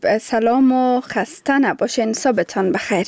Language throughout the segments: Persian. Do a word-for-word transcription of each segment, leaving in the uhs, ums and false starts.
سلام و خسته نباشین. صبحتان بخیر.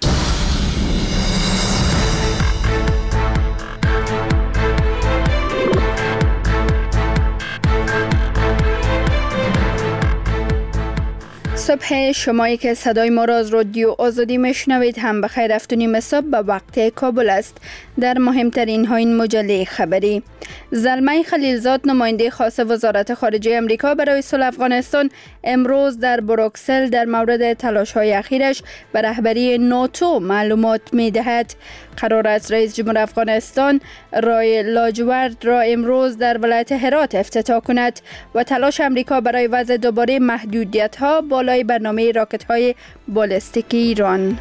صبح شمایی که صدای ما را از رادیو آزادی میشنوید هم بخیر. هفت و نیم صبح به وقت کابل است. در مهمترین ها این مجله خبری: زلمه خلیلزاد نماینده خاص وزارت خارجه امریکا برای صلح افغانستان امروز در بروکسل در مورد تلاش های اخیرش به رهبری ناتو معلومات می دهد. قرار است رئیس جمهور افغانستان رای لاجورد را امروز در ولایت هرات افتتاح کند و تلاش امریکا برای وضع دوباره محدودیت ها بالای برنامه راکت های بالستیکی ایران.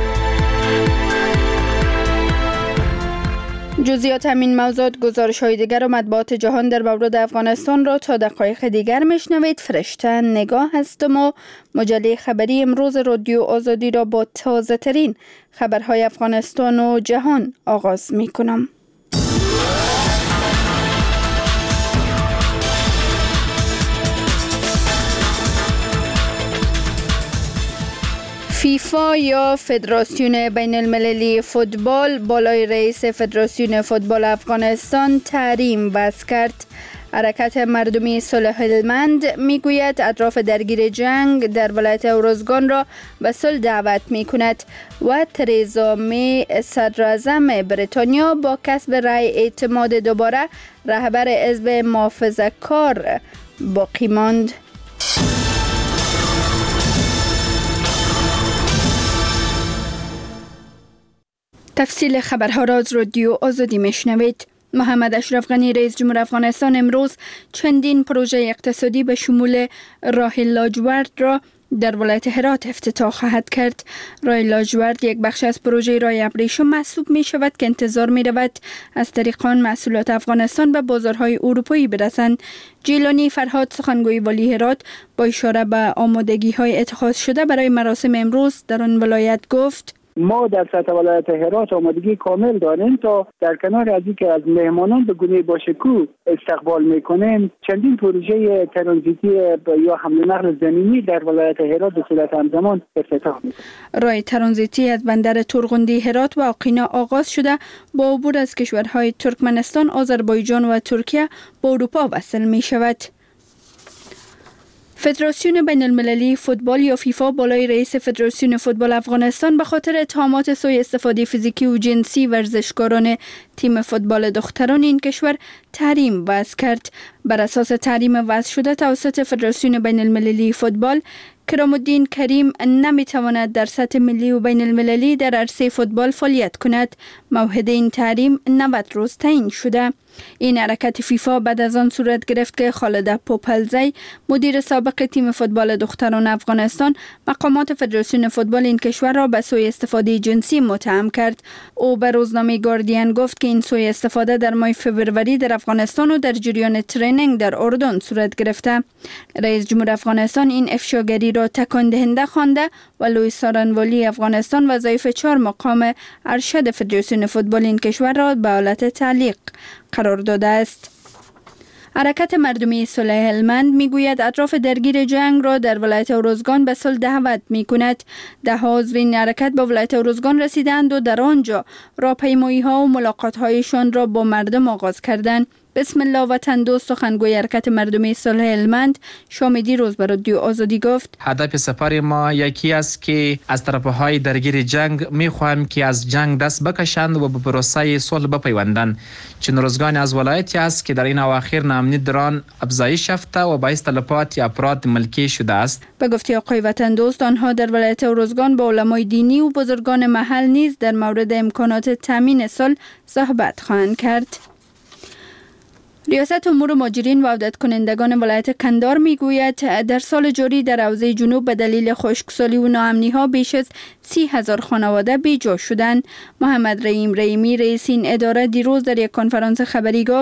جزئیات همین موضوعات، گزارش های دیگر و مطبوعات جهان در مورد افغانستان را تا دقایق دیگر میشنوید. فرشته نگاه هستم و مجله خبری امروز رادیو آزادی را با تازه ترین خبرهای افغانستان و جهان آغاز می کنم. فیفا یا فدراسیون بین المللی فوتبال بالای رئیس فدراسیون فوتبال افغانستان تحریم وضع کرد. حرکت مردمی صلح هلمند میگوید اطراف درگیر جنگ در ولایت اروزگان را به صلح دعوت می کند و تریزا می صدر اعظم بریتانیا با کسب رأی اعتماد دوباره رهبر حزب محافظه‌کار باقی ماند. تفصیل خبرها را از رادیو آزادی میشنوید. محمد اشرف غنی رئیس جمهور افغانستان امروز چندین پروژه اقتصادی به شمول راه لاجورد را در ولایت هرات افتتاح خواهد کرد. راه لاجورد یک بخش از پروژه راه ابریشم محسوب می شود که انتظار می رود از طریق آن محصولات افغانستان به بازارهای اروپایی برسند. جیلانی فرهاد سخنگوی والی هرات با اشاره به آمادگی های اتخاذ شده برای مراسم امروز در آن ولایت گفت: ما در سطح ولایت هرات آمادگی کامل داریم تا در کنار از اینکه از مهمانان به گونه باشکوه استقبال میکنیم، چندین پروژه ترانزیتی یا حمل و نقل زمینی در ولایت هرات به صورت همزمان افتتاح میکنیم. راه ترانزیتی از بندر تورغندی هرات و آقینا آغاز شده با عبور از کشورهای ترکمنستان، آذربایجان و ترکیه به اروپا وصل می شود. فدراسیون بین المللی فوتبال یا فیفا بالای رئیس فدراسیون فوتبال افغانستان به خاطر اتهامات سوء استفاده فیزیکی و جنسی ورزشکاران تیم فوتبال دختران این کشور تحریم وضع کرد. بر اساس تحریم وضع شده توسط فدراسیون بین المللی فوتبال، کرام الدین کریم نمیتواند در سطح ملی و بین المللی در عرصه فوتبال فعالیت کند. موعد این تحریم نود روز تعیین شده. این حرکت فیفا بعد از آن صورت گرفت که خالد پوپلزی مدیر سابق تیم فوتبال دختران افغانستان مقامات فدراسیون فوتبال این کشور را به سوء استفاده جنسی متهم کرد. او به روزنامه گاردین گفت که این سوء استفاده در ماه فوریه در افغانستان و در جریان ترینینگ در اردن صورت گرفته. رئیس جمهور افغانستان این افشاگری را تکان دهنده خوانده و لوی سارنوالی افغانستان وظایف چهار مقام ارشد فدراسیون فوتبال این کشور را به حالت تعلیق قرار داده است. حرکت مردمی صلح هلمند میگوید اطراف درگیر جنگ را در ولایت اروزگان به صلح دعوت می کند. ده ها عضو این حرکت به ولایت اروزگان رسیدند و در آنجا راهپیمایی ها و ملاقات هایشان را با مردم آغاز کردند. بسم الله وطن دوست سخنگوی حرکت مردمی صلح هلمند شامیدی روز بر رادیو آزادی گفت: هدف سفر ما یکی است که از طرفهای درگیر جنگ میخواهیم که از جنگ دست بکشند و به پروسه صلح بپیوندند. چون روزگانی از ولایتی است که در این اواخر ناامنی در آن افزایش یافته و باعث تلفات افراد ملکی شده است. به گفته آقای وطن دوست، آنها در ولایت اروزگان با علمای دینی و بزرگان محل نیز در مورد امکانات تامین صلح صحبت خواهند کرد. ریاست امور مهاجرین و عودت کنندگان ولایت کندهار میگوید در سال جاری در حوزه جنوب به دلیل خشکسالی و ناامنی ها بیش از سی هزار خانواده بیجا شدند. محمد رحیم رحیمی رئیس این اداره دیروز در یک کنفرانس خبری گفت: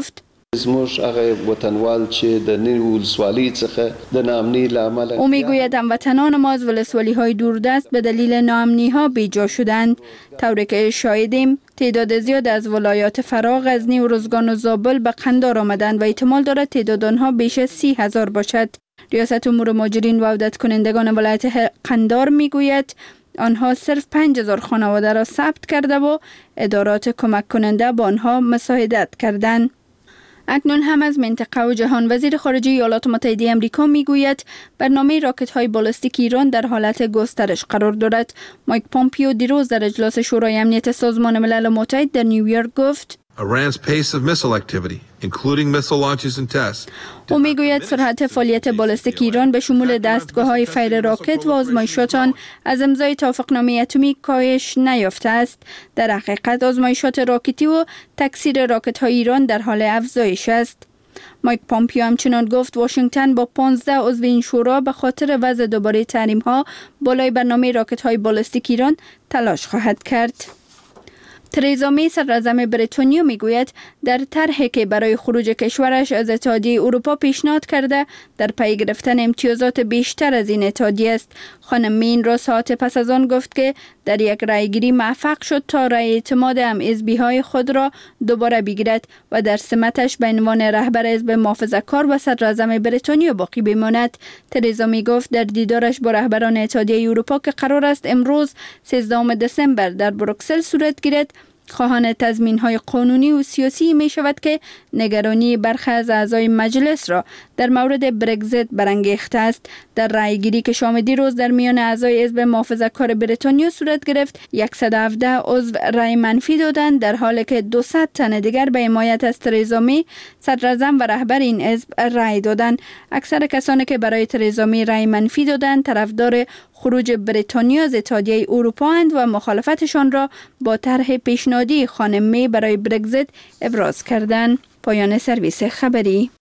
زموږ هغه وطنوال چې د نوي ولسوالۍ څخه د ناامنۍ له امله او میگوید هموطنان ما از ولسوالی های دوردست به دلیل ناامنی ها بیجا شدند، طوری که شاهدیم تعداد زیاد از ولایات فرا، غزنی، ارزگان و زابل به قندار آمدند و احتمال دارد تعداد آنها بیش از سی هزار باشد. ریاست امور مهاجرین و عودت کنندگان ولایت قندار میگوید آنها صرف پنج هزار خانواده را ثبت کرده و ادارات کمک کننده با آنها مساعدت کردند. اکنون هم از منطقه و جهان. وزیر خارجه ایالات متحده آمریکا میگوید برنامه راکت های بالستیک ایران در حالت گسترش قرار دارد. مایک پامپیو دیروز در اجلاس شورای امنیت سازمان ملل متحد در نیویورک گفت Iran's pace of missile activity, including missile launches and tests. او میگوید سرعت فعالیت بالستیک ایران به شمول دستگاه‌های فیر راکت و آزمایشات آن از امضای توافقنامه اتمی کاهش نیافته است. در حقیقت آزمایشات راکتی و تکثیر راکت‌های ایران در حال افزایش است. مایک پامپیو همچنان گفت واشنگتن با پانزده عضو این شورا به خاطر وضع دوباره تحریم‌ها بالای برنامه راکت‌های بالستیک ایران تلاش خواهد کرد. تریزا می صدراعظم بریتانیا میگوید در طرحی که برای خروج کشورش از اتحادیه اروپا پیشنهاد کرده در پی گرفتن امتیازات بیشتر از این اتحادیه است. خانم می این را ساعت پس از آن گفت که در یک رأیگیری موفق شد تا رأی اعتماد هم‌حزبی‌های خود را دوباره بگیرد و در سمتش به عنوان رهبر حزب محافظه‌کار و صدراعظم بریتانیا باقی بماند. تریزا می گفت در دیدارش با رهبران اتحادیه اروپا که قرار است امروز سیزدهم دسامبر در بروکسل صورت گیرد، خواهان تضمین‌های قانونی و سیاسی می شود که نگرانی برخی از اعضای مجلس را در مورد برگزیت برانگیخته است. در رأیگیری که شام دیروز در میان اعضای حزب محافظه‌کار بریتانیا صورت گرفت، صد و هفده عضو رأی منفی دادند، در حالی که دویست تن دیگر به حمایت از تریزا می صدراعظم و رهبر این حزب رأی دادند. اکثر کسانی که برای تریزا می رأی منفی دادند طرفدار خروج بریتانیا از اتحادیه اروپا اند و مخالفتشان را با طرح پیشنهادی خانم می برای برگزیت ابراز کردند. پایان سرویس خبری.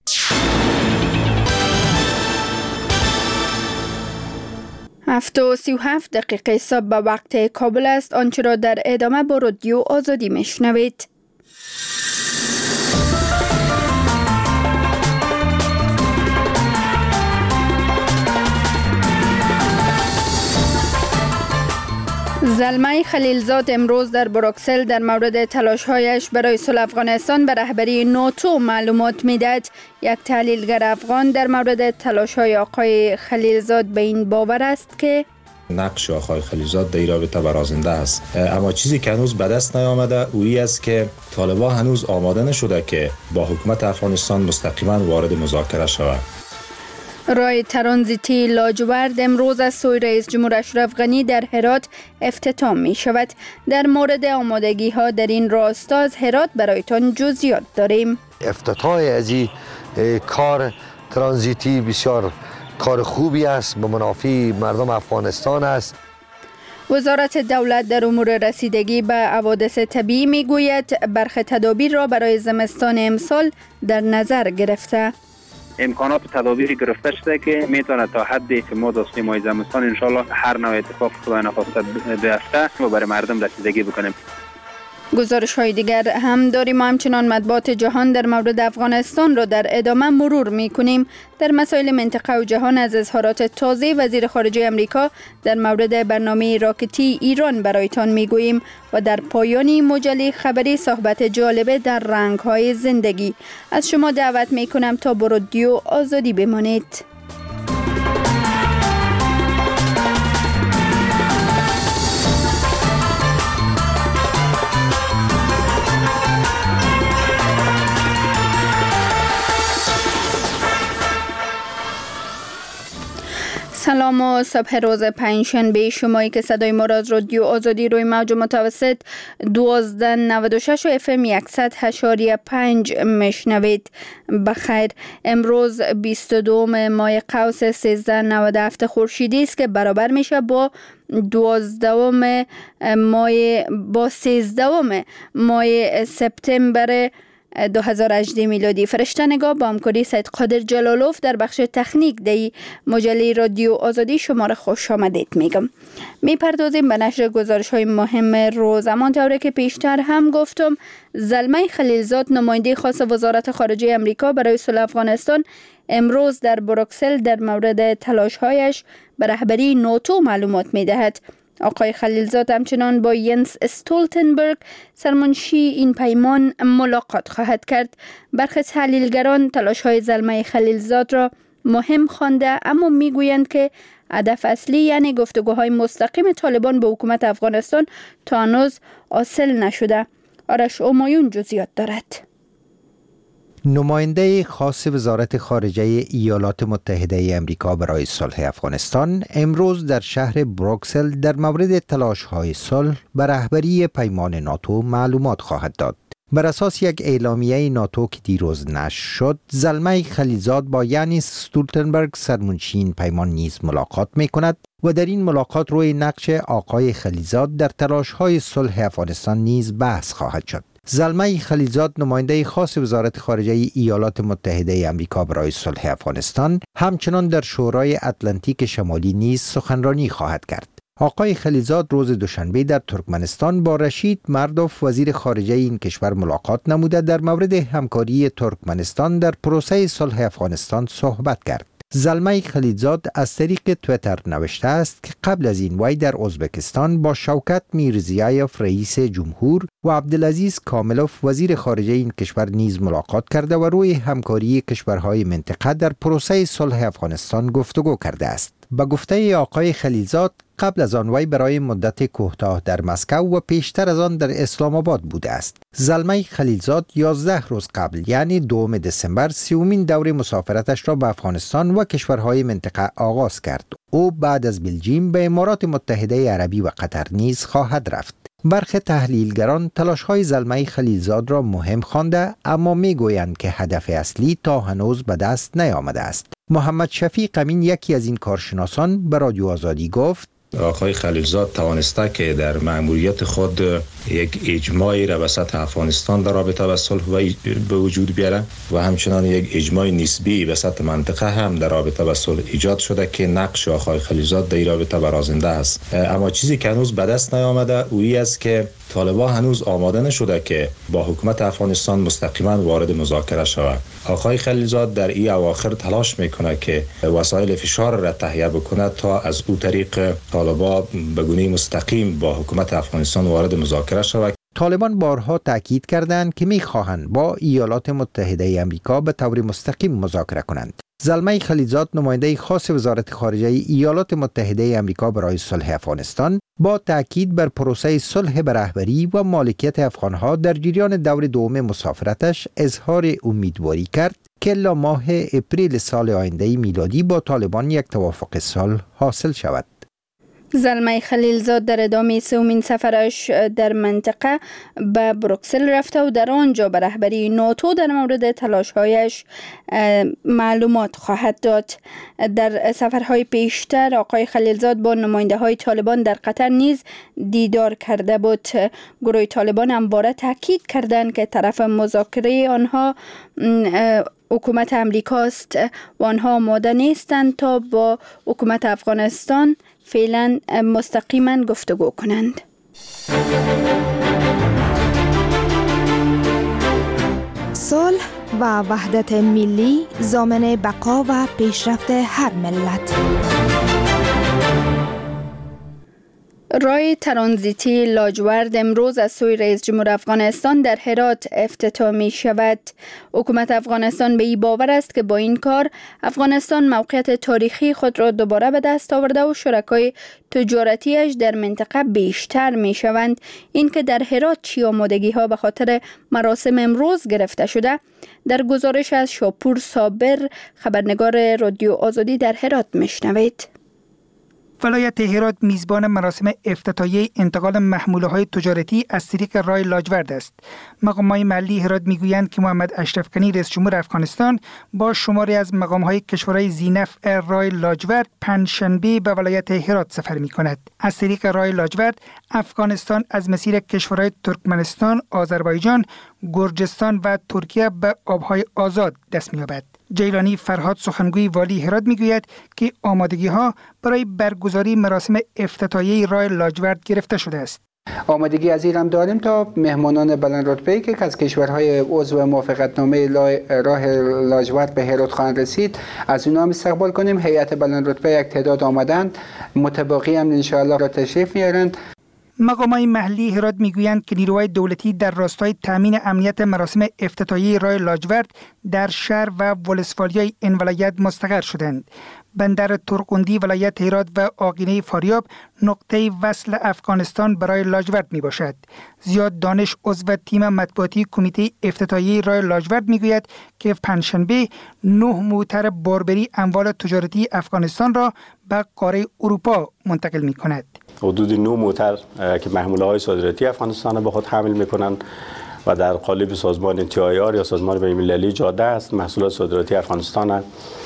هفت و سی و هفت دقیقه صبح به وقت کابل است. آنچه را در ادامه با رادیو آزادی میشنوید. زلمه خلیلزاد امروز در بروکسل در مورد تلاش‌هایش برای صلح افغانستان به رهبری ناتو معلومات می‌دهد. یک تحلیلگر افغان در مورد تلاش‌های آقای خلیلزاد به این باور است که نقش آقای خلیلزاد در این رابطه برازنده است، اما چیزی که هنوز به دست نیامده اویی است که طالبان هنوز آماده نشده که با حکومت افغانستان مستقیما وارد مذاکره شود. راه ترانزیتی لاجورد امروز از سوی رئیس جمهور اشرف غنی در هرات افتتاح می شود. در مورد آمادگی ها در این راستا از هرات برایتان جزئیات داریم. افتتاح از این کار ترانزیتی بسیار کار خوبی است، به منافع مردم افغانستان است. وزارت دولت در امور رسیدگی به حوادث طبیعی می گوید برخی تدابیر را برای زمستان امسال در نظر گرفته. امکانات تدابیری گرفته شده که میتونه تا حدی که ما داشتیم ماه زمستان انشالله هر نوع اتفاق خدای نخواسته بیفته و برای مردم رسیدگی بکنیم. گزارش های دیگر هم داریم. همچنان مطبوعات جهان در مورد افغانستان را در ادامه مرور می کنیم. در مسائل منطقه و جهان از اظهارات تازه وزیر خارجه امریکا در مورد برنامه راکتی ایران برایتان می گوییم و در پایانی مجله خبری صحبت جالبه در رنگ های زندگی. از شما دعوت می کنم تا با رادیو آزادی بمانید. سلام و صبح روز پنجشنبه شمایی که صدای ما را از رادیو آزادی روی موج متوسط دوازده نود و شش و اف ام صد و هشت و پنج میشنوید. بخیر. امروز بیست و دوم ماه قوس سیزده نود و هفت خورشیدی است که برابر میشه با دوازدهم ماه با سیزدهم ماه سپتامبر دو هزار و هجده میلادی. فرشته نگاه با همکاری سید قادر جلالوف در بخش تکنیک دی مجله رادیو آزادی شما را خوش آمدید میگم. میپردازیم به نشر گزارش های مهم روز. امان طوره که پیشتر هم گفتم، زلمه خلیلزاد نماینده خاص وزارت خارجه امریکا برای صلح افغانستان امروز در بروکسل در مورد تلاش‌هایش به رهبری ناتو معلومات می‌دهد. آقای خلیلزاد همچنان با ینس استولتنبرگ سرمنشی این پیمان ملاقات خواهد کرد. برخی تحلیلگران تلاش‌های زلمه خلیلزاد را مهم خوانده، اما میگویند که هدف اصلی یعنی گفتگوهای مستقیم طالبان با حکومت افغانستان تا هنوز حاصل نشده. آرش اومایون جزئیات دارد. نماینده خاص وزارت خارجه ایالات متحده امریکا برای صلح افغانستان امروز در شهر بروکسل در مورد تلاش‌های صلح به رهبری پیمان ناتو معلومات خواهد داد. بر اساس یک اعلامیه ناتو که دیروز نشر شد، زلمه خلیلزاد با ینس استولتنبرگ سرمنشی این پیمان نیز ملاقات می کند و در این ملاقات روی نقش آقای خلیلزاد در تلاش‌های صلح افغانستان نیز بحث خواهد شد. زلمه خلیلزاد نماینده خاص وزارت خارجه ایالات متحده امریکا برای صلح افغانستان همچنان در شورای اتلانتیک شمالی نیز سخنرانی خواهد کرد. آقای خلیلزاد روز دوشنبه در ترکمنستان با رشید مردوف وزیر خارجه این کشور ملاقات نموده در مورد همکاری ترکمنستان در پروسه صلح افغانستان صحبت کرد. زلمه خلیلزاد از طریق تویتر نوشته است که قبل از این وی در ازبکستان با شوکت میرزیایف رئیس جمهور و عبدالعزیز کاملوف وزیر خارجه این کشور نیز ملاقات کرده و روی همکاری کشورهای منطقه در پروسه صلح افغانستان گفتگو کرده است. به گفته آقای خلیلزاد، قبل از آن وی برای مدت کوتاه در مسکو و پیشتر از آن در اسلام آباد بوده است. زلمه خلیلزاد یازده روز قبل یعنی دوم دسامبر سیومین دور مسافرتش را به افغانستان و کشورهای منطقه آغاز کرد. او بعد از بلژیم به امارات متحده عربی و قطر نیز خواهد رفت. برخی تحلیلگران تلاش‌های زلمه خلیلزاد را مهم خوانده، اما میگویند که هدف اصلی تا هنوز به دست نیامده است. محمد شفیق امین یکی از این کارشناسان به رادیو آزادی گفت: آقای خلیلزاد توانسته که در مأموریت خود یک اجماعی را به سطح افغانستان در رابطه با صلح به وجود بیاره و همچنان یک اجماع نسبی به سطح منطقه هم در رابطه با صلح ایجاد شده که نقش آقای خلیلزاد در این رابطه برازنده است. اما چیزی که هنوز به دست نیامده اویی است که طالبان هنوز آماده نشده که با حکومت افغانستان مستقیما وارد مذاکره شود. آقای خلیلزاد در این اواخر تلاش میکنه که وسایل فشار را تهیه بکنه تا از او طریق طالبان به گونه مستقیم با حکومت افغانستان وارد مذاکره شود. طالبان بارها تاکید کردند که میخواهند با ایالات متحده امریکا به طور مستقیم مذاکره کنند. زلمه خلیلزاد نماینده خاص وزارت خارجه ایالات متحده امریکا برای صلح افغانستان با تاکید بر پروسه صلح به رهبری و مالکیت افغانها در جریان دور دوم مسافرتش اظهار امیدواری کرد که الا ماه اپریل سال آینده میلادی با طالبان یک توافق صلح حاصل شود. زلمه خلیلزاد در ادامه سومین سفرش در منطقه به بروکسل رفته و در آنجا به رهبری ناتو در مورد تلاش‌هایش معلومات خواهد داد. در سفرهای پیشتر آقای خلیلزاد با نماینده های طالبان در قطر نیز دیدار کرده بود. گروه طالبان همواره تاکید کردند که طرف مذاکره آنها حکومت امریکاست و آنها آماده نیستند تا با حکومت افغانستان فعلا مستقیما گفتگو کنند. صلح و وحدت ملی ضامن بقا و پیشرفت هر ملت. راه ترانزیتی لاجورد امروز از سوی رئیس جمهور افغانستان در هرات افتتاح می شود. حکومت افغانستان به این باور است که با این کار افغانستان موقعیت تاریخی خود را دوباره به دست آورده و شرکای تجارتیش در منطقه بیشتر می شوند. این که در هرات چی آمادگی ها به خاطر مراسم امروز گرفته شده، در گزارش از شاپور صابر خبرنگار رادیو آزادی در هرات میشنوید. ولایت هرات میزبان مراسم افتتاحیه انتقال محموله‌های تجارتی از طریق راه لاجورد است. مقام‌های محلی هرات میگویند که محمد اشرف غنی رئیس جمهور افغانستان با شماری از مقام‌های کشورهای ذی‌نفع راه لاجورد پنجشنبه به ولایت هرات سفر می‌کند. از طریق راه لاجورد افغانستان از مسیر کشورهای ترکمنستان، آذربایجان، گرجستان و ترکیه به آب‌های آزاد دست می‌یابد. جیلانی فرهاد سخنگوی والی هرات میگوید که آمادگی‌ها برای برگزاری مراسم افتتاحیه راه لاجورد گرفته شده است. آمادگی از ایران داریم تا مهمانان بلند رتبه‌ای که از کشورهای عضو موافقتنامه راه لاجورد به هرات خواهند رسید از اونها هم استقبال کنیم. هیئت بلند رتبه یک تعداد آمدند، متباقی هم انشاءالله را تشریف میارند. مقامات محلی هرات میگویند که نیروهای دولتی در راستای تامین امنیت مراسم افتتاحیه راه لاجورد در شهر و ولسوالی این ولایت مستقر شدند. بندر ترقندی ولایت هرات و آگینه فاریاب نقطه وصل افغانستان برای لاجورد می باشد. زیاد دانش عضو تیم مطبوعاتی کمیته افتتاحیه راه لاجورد می گوید که پنجشنبه نه موتر باربری اموال تجارتی افغانستان را به قاره اروپا منتقل می کند. حدود نه موتر که محموله های صادراتی افغانستان را به خود حمل می کنند و در قالب سازمان تی آی آر یا سازمان بین‌المللی جاده است. محصولات صادراتی افغانستان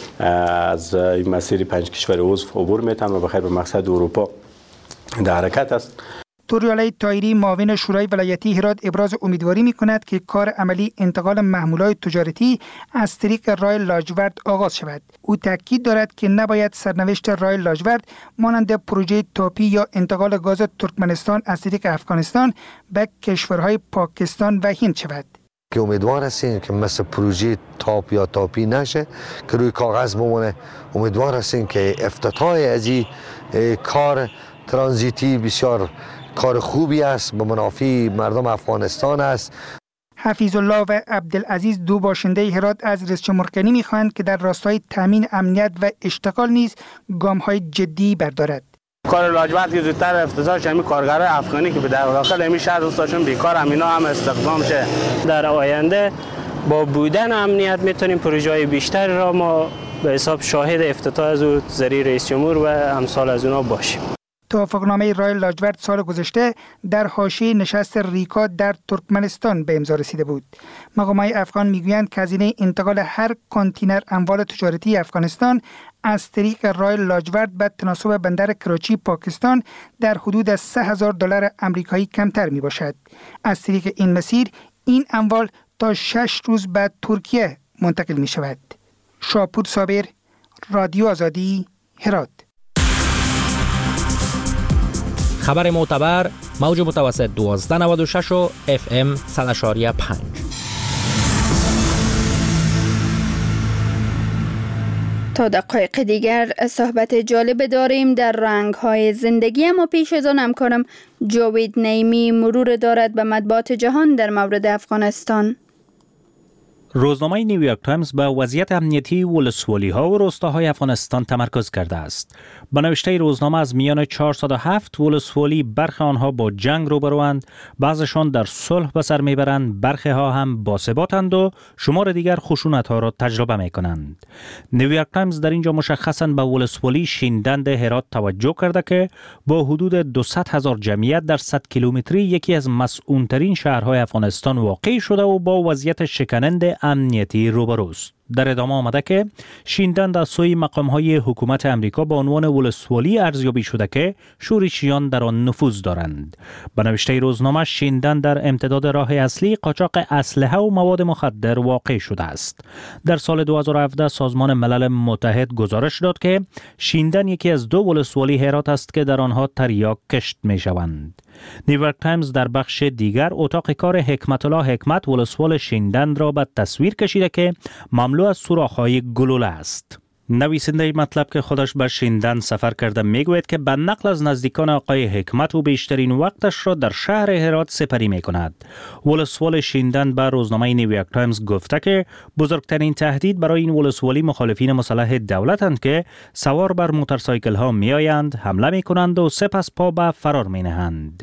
از این مسیر پنج کشور عضو عبور می‌تن و بخیر به مقصد اروپا در حرکت است. توریالی طاهری معاون شورای ولایتی هرات ابراز امیدواری می‌کند که کار عملی انتقال محمولات تجارتی از طریق راه لاجورد آغاز شود. او تاکید دارد که نباید سرنوشت راه لاجورد مانند پروژه تاپی یا انتقال گاز ترکمنستان از طریق افغانستان به کشورهای پاکستان و هند شود. که امیدوار هستیم که مثل پروژه تاپ یا تاپی نشه که روی کاغذ بمونه. امیدوار هستیم که افتتاح از این کار ترانزیتی بسیار کار خوبی است، به منافع مردم افغانستان است. حفیظ الله و عبدالعزیز دو باشنده هرات از رئیس جمهور غنی می‌خواهند که در راستای تامین امنیت و اشتغال نیز گام‌های جدی بردارد. کار لاجورد که زودتر افتتاح شه، همین کارگرای افغانی که به داخل همین شهر دوستاشون بیکار همینا هم استخدام شه. در آینده با بودن امنیت میتونیم پروژه‌های بیشتر را ما به حساب شاهد افتتاح از او ذریعه رئیس جمهور و امثال از اونها باشیم. توافقنامه راه لاجورد سال گذشته در حاشیه نشست ریکا در ترکمنستان به امضا رسیده بود. مقامات افغان میگویند که هزینه انتقال هر کانتینر اموال تجارتی افغانستان از طریق راه لاجورد به تناسب بندر کراچی پاکستان در حدود از سه هزار دلار آمریکایی کمتر می باشد. از طریق این مسیر این اموال تا شش روز بعد ترکیه منتقل می شود. شاپور صابر، رادیو آزادی، هرات. خبر معتبر، موج متوسط دوازده نود و شش و اف ام صد و اشاریه پنج. تا دقایق دیگر صحبت جالب داریم در رنگ‌های زندگی، اما پیش از آن همکارم جاوید نیمی مرور دارد به مطبوعات جهان در مورد افغانستان. روزنامه نیویورک تایمز به وضعیت امنیتی ولسوالی‌ها و روستاهای افغانستان تمرکز کرده است. به نوشته روزنامه از میان چهارصد و هفت ولسوالی برخی آنها با جنگ روبروند، بعضشان در صلح به سر میبرند، برخی ها هم باثباتند و شمار دیگر خشونت‌ها را تجربه میکنند. نیویورک تایمز در اینجا مشخصاً به ولسوالی شیندند هرات توجه کرده که با حدود دویست هزار جمعیت در صد کیلومتری یکی از مسئول‌ترین شهرهای افغانستان واقع شده و با وضعیت شکننده امنیتی روبروست. در ادامه آمده که شیندند از سوی مقام‌های حکومت امریکا به عنوان ولسوالی ارزیابی شده که شورشیان در آن نفوذ دارند. به نوشته روزنامه شیندند در امتداد راه اصلی قاچاق اسلحه و مواد مخدر واقع شده است. در سال دو هزار و هفده سازمان ملل متحد گزارش داد که شیندن یکی از دو ولسوالی هرات است که در آنها تریاک کشت می‌شوند. نیویورک تایمز در بخش دیگر اتاق کار حکمت الله حکمت ولسوال شیندن را به تصویر کشیده که مملو از سوراخ‌های گلوله است. نویسنده مطلب که خودش به شیندن سفر کرده میگوید که به نقل از نزدیکان آقای حکمت و بیشترین وقتش را در شهر هرات سپری می کند. ولسوال شیندن به روزنامه نیویورک تایمز گفته که بزرگترین تهدید برای این ولسوالی مخالفین مسلح دولتند که سوار بر موتورسایکل ها می آیند، حمله می کنند و سپس پا به فرار می نهند.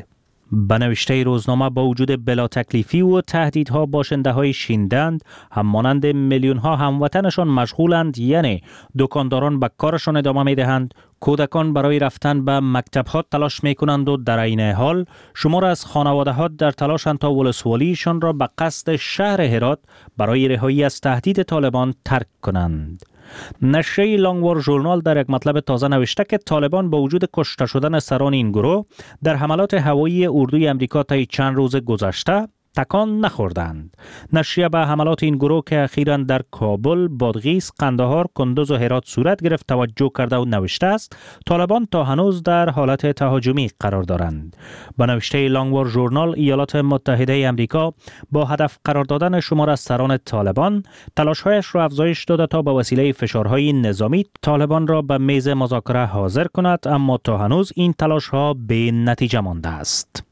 به نوشته روزنامه با وجود بلا تکلیفی و تهدیدها باشنده های شیندند، هم مانند میلیون ها هموطنشان مشغولند، یعنی دکانداران به کارشان ادامه می دهند، کودکان برای رفتن به مکتب ها تلاش می کنند و در این حال شمار از خانواده ها در تلاشند تا ولسوالیشان را به قصد شهر هرات برای رهایی از تهدید طالبان ترک کنند. نشریه لانگوار ژورنال در یک مطلب تازه نوشته که طالبان با وجود کشته شدن سران این گروه در حملات هوایی اردوی امریکا طی چند روز گذشته تکان نخوردند. نشریه به حملات این گروه که اخیراً در کابل، بادغیس، قندهار، کندوز و هرات صورت گرفت توجه کرده و نوشته است طالبان تا هنوز در حالت تهاجمی قرار دارند. به نوشته لانگوار ژورنال، ایالات متحده امریکا با هدف قرار دادن شمار از سران طالبان تلاش‌هایش را افزایش داده تا به وسیله فشارهای نظامی طالبان را به میز مذاکره حاضر کند، اما تا هنوز این تلاش‌ها به نتیجه مانده است.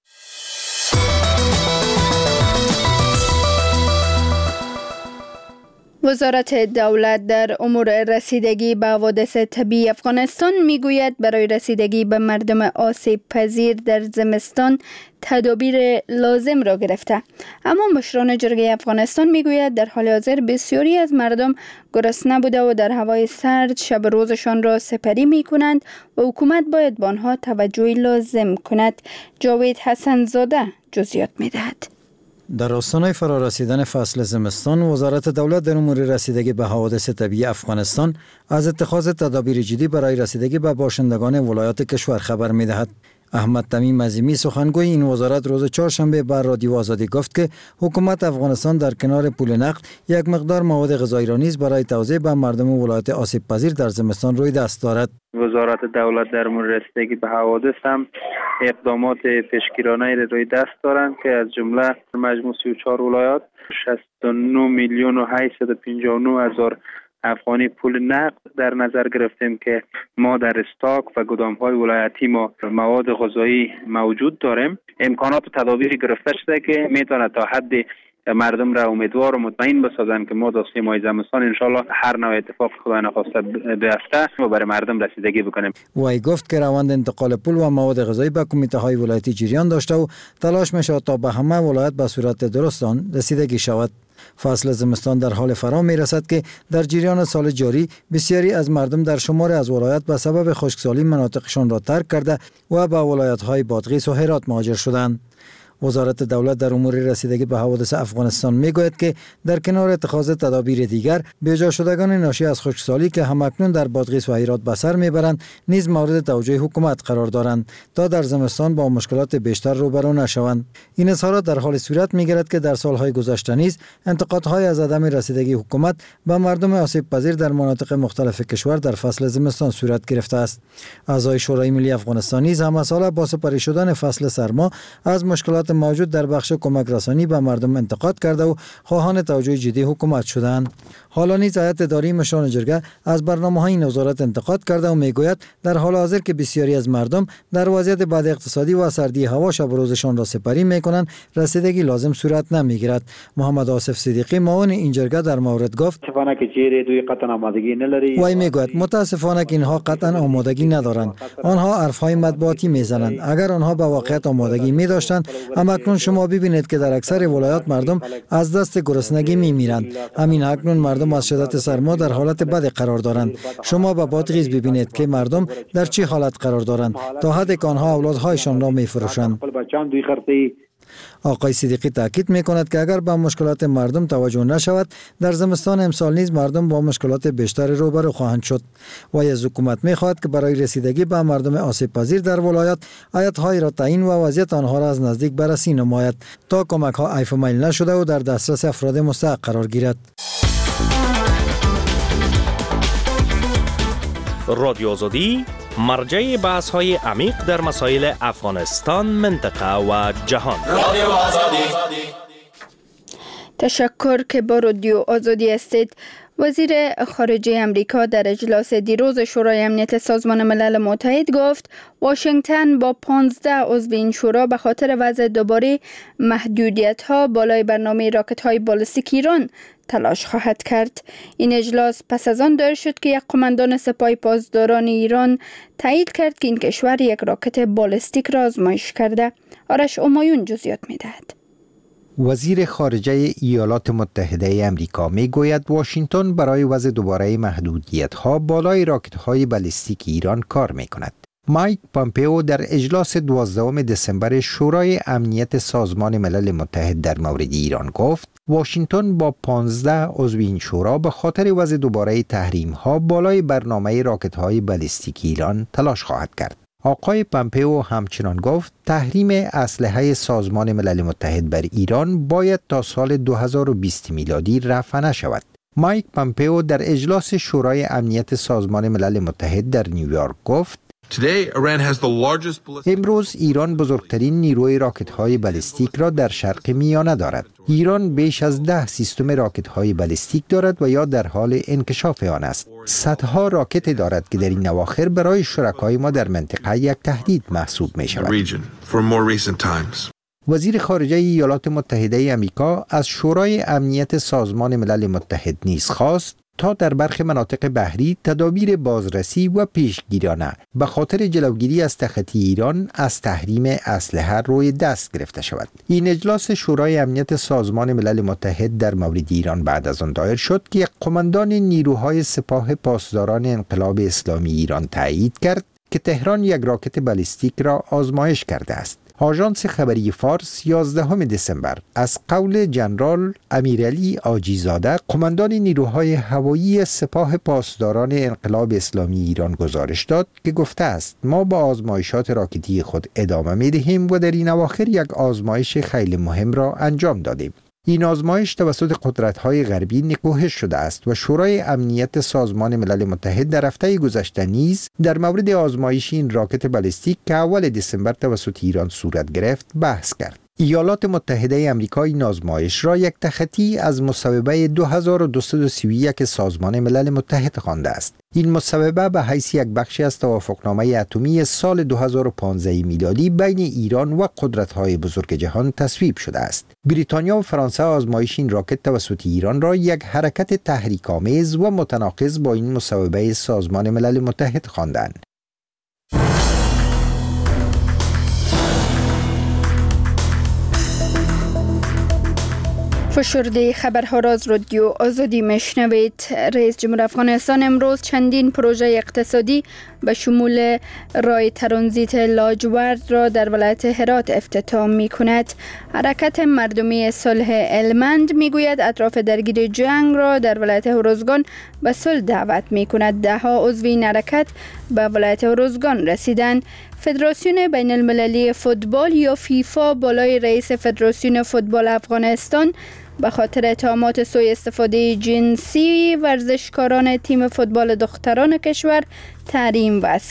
وزارت دولت در امور رسیدگی به حوادث طبیعی افغانستان میگوید برای رسیدگی به مردم آسیب پذیر در زمستان تدابیر لازم را گرفته. اما مشران جرگه افغانستان میگوید در حال حاضر بسیاری از مردم گرسنه بوده و در هوای سرد شب روزشان را سپری می کنند و حکومت باید به آنها توجه لازم کند. جاوید حسن زاده جزئیات می دهد. در آستانه فرارسیدن فصل زمستان، وزارت دولت در امور رسیدگی به حوادث طبیعی افغانستان از اتخاذ تدابیر جدی برای رسیدگی به باشندگان ولایات کشور خبر می‌دهد. احمد تمیم عظیمی سخنگوی این وزارت روز چهارشنبه بر رادیو آزادی گفت که حکومت افغانستان در کنار پول نقد یک مقدار مواد غذایی را نیز برای توزیع به مردم ولایات آسیب پذیر در زمستان روی دست دارد. وزارت دولت در مورد رسیدگی به حوادث هم اقدامات پیشگیرانه را روی دست دارند که از جمله مجموع سی و چهار ولایات شصت و نه میلیون و هشتصد و پنجاه و نه هزار افغانی پول نقد در نظر گرفتیم که ما در استاک و گدام‌های ولایتی ما مواد غذایی موجود داریم. امکانات و تدابیری گرفته شده که میتونه تا حد مردم را امیدوار و مطمئن بسازن که ما در سه ماه زمستان انشالله هر نوع اتفاق خدای نخواسته بیفته و برای مردم رسیدگی بکنیم. وی گفت که روند انتقال پول و مواد غذایی به کمیته های ولایتی جریان داشته و تلاش می شود تا به همه ولایت به صورت درست آن رسیدگی شود. فصل زمستان در حال فرا می رسد که در جریان سال جاری بسیاری از مردم در شمار از ولایات به سبب خشکسالی مناطقشان را ترک کرده و به ولایت های بادغیس و هرات مهاجر شدند. وزارت دولت در امور رسیدگی به حوادث افغانستان میگوید که در کنار اتخاذ تدابیر دیگر، بی‌جا شدگان ناشی از خشکسالی که همکنون در بادغیس و هرات به سر میبرند نیز مورد توجه حکومت قرار دارند تا در زمستان با مشکلات بیشتر روبرو نشوند. این اظهارات در حال صورت میگیرد که در سالهای گذشته نیز انتقادهای از عدم رسیدگی حکومت به مردم آسیب پذیر در مناطق مختلف کشور در فصل زمستان صورت گرفته است. اعضای شورای ملی افغانستان نیز هم مسئله با سپری شدن فصل سرما از مشکلات موجود در بخش کمک رسانی به مردم انتقاد کرده و خواهان توجه جدی حکومت شدند. حالا نیز هیئت اداری مشران جرگه از برنامه‌های این وزارت انتقاد کرده و میگوید در حال حاضر که بسیاری از مردم در وضعیت بد اقتصادی و سردی هوا شب و روزشان را سپری میکنند، رسیدگی لازم صورت نمیگیرد. محمد آصف صدیقی معاون این جرگه در مورد گفت وی میگوید متاسفانه که اینها قطعا آمادگی ندارند. آنها حرفهای مطبوعاتی میزنند. اگر آنها به واقعیت آمادگی می داشتند، اما اکنون شما ببینید که در اکثر ولایات مردم از دست گرسنگی میمیرند. همین اکنون مردم از شدت سرما در حالت بد قرار دارند. شما به بادغیس ببینید که مردم در چه حالت قرار دارند تا حدی که آنها اولادهایشان را میفروشند. آقای صدیقی تاکید میکند که اگر به مشکلات مردم توجه نشود، در زمستان امسال نیز مردم با مشکلات بیشتری روبرو خواهند شد. و از حکومت میخواهد که برای رسیدگی به مردم آسیب پذیر در ولایات هیئت‌های را تعیین و وضعیت آنها را از نزدیک بررسی نماید تا کمک ها عیف و میل نشده و در دسترس افراد مستحق قرار گیرد. رادیو آزادی مرجع بحث های عمیق در مسائل افغانستان، منطقه و جهان. رادیو آزادی. تشکر که با رادیو آزادی هستید. وزیر خارجه امریکا در اجلاس دیروز شورای امنیت سازمان ملل متحد گفت واشنگتن با پانزده عضو این شورا به خاطر وضع دوباره محدودیت‌ها بالای برنامه راکت‌های بالستیک ایران تلاش خواهد کرد. این اجلاس پس از آن دایر شد که یک قماندان سپاه پاسداران ایران تایید کرد که این کشور یک راکت بالستیک را آزمایش کرده. آرش امایون جزئیات می‌دهد. وزیر خارجه ایالات متحده امریکا می گوید واشنگتن برای وضع دوباره محدودیت‌ها بالای راکت‌های بالستیک ایران کار می کند. مایک پامپئو در اجلاس دوازدهم دسامبر شورای امنیت سازمان ملل متحد در مورد ایران گفت واشنگتن با پانزده عضو این شورا به خاطر وضع دوباره تحریم‌ها بالای برنامه راکت‌های بالستیک ایران تلاش خواهد کرد. آقای پامپئو همچنان گفت تحریم اسلحه سازمان ملل متحد بر ایران باید تا سال دو هزار و بیست میلادی رفع نشود. مایک پامپئو در اجلاس شورای امنیت سازمان ملل متحد در نیویورک گفت امروز ایران بزرگترین نیروی راکت‌های بالستیک را در شرق میانه دارد. ایران بیش از ده سیستم راکت‌های بالستیک دارد و یا در حال انکشاف آن است. صدها راکت دارد که در این اواخر برای شرکای ما در منطقه یک تهدید محسوب می شود. وزیر خارجه ایالات متحده آمریکا از شورای امنیت سازمان ملل متحد نیز خواست تا در برخی مناطق بحری تدابیر بازرسی و پیشگیرانه به خاطر جلوگیری از تخطی ایران از تحریم اسلحه روی دست گرفته شود. این اجلاس شورای امنیت سازمان ملل متحد در مورد ایران بعد از آن دایر شد که یک قماندان نیروهای سپاه پاسداران انقلاب اسلامی ایران تایید کرد که تهران یک راکت بالستیک را آزمایش کرده است. آژانس خبری فارس یازدهم دسامبر از قول جنرال امیرعلی آجیزاده قماندان نیروهای هوایی سپاه پاسداران انقلاب اسلامی ایران گزارش داد که گفته است ما با آزمایشات راکتی خود ادامه می دهیم و در این اواخر یک آزمایش خیلی مهم را انجام دادیم. این آزمایش توسط قدرت‌های غربی نکوهش شده است و شورای امنیت سازمان ملل متحد در هفته گذشته نیز در مورد آزمایش این راکت بالستیک که اول دسامبر توسط ایران صورت گرفت بحث کرد. ایالات متحده آمریکا این آزمایش را یک تخطی از مصوبه دو هزار و دویست و سی و یک سازمان ملل متحد خوانده است. این مصوبه به حیث یک بخشی از توافقنامه اتمی سال دو هزار و پانزده میلادی بین ایران و قدرت‌های بزرگ جهان تصویب شده است. بریتانیا و فرانسه آزمایش این راکت توسط ایران را یک حرکت تحریک‌آمیز و متناقض با این مصوبه سازمان ملل متحد خواندند. فشرده خبرها را از رادیو آزادی میشنوید. رئیس جمهور افغانستان امروز چندین پروژه اقتصادی به شمول رای ترانزیت لاجورد را در ولایت هرات افتتاح می کند. حرکت مردمی صلح المند می گوید اطراف درگیر جنگ را در ولایت هرزگان به صلح دعوت می کند. ده ها عضو این حرکت به ولایت هرزگان رسیدند. فدراسیون بین المللی فوتبال یا فیفا بالای رئیس فدراسیون فوتبال افغانستان به خاطر اتهامات سوء استفاده جنسی ورزشکاران تیم فوتبال دختران کشور تحریم وضع